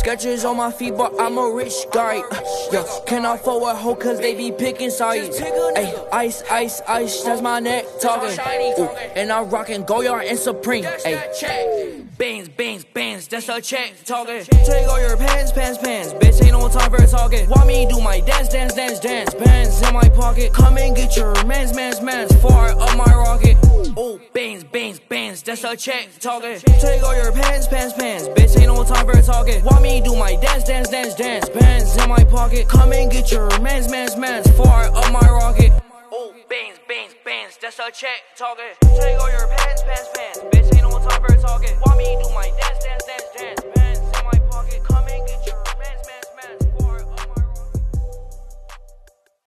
Sketches on my feet, but I'm a rich guy. Yo, can't afford a hoe cause they be picking sides. Ay, ice, ice, ice, that's my neck talking. Ooh, and I'm rocking Goyard and Supreme. Ay, bands, bands, bands, that's a check talking. Take all your pants, pants, pants. Bitch, ain't no time for talking. Want me do my dance, dance, dance, dance. Bands in my pocket. Come and get your mans, mans, mans. Far up my rocket. Ooh, bands, bands, bands, that's a check talking. Take all your pants, pants, pants. Bitch, ain't no time for talking. Want me do my dance, dance, dance, dance. Bands in my pocket. Come and get your mans, mans, mans. Far up my rocket. Ooh, bands, bands, bands, that's a check talking. Take all your pants, pants, pants. Bitch, ain't no time for talking. Want me do my dance, dance.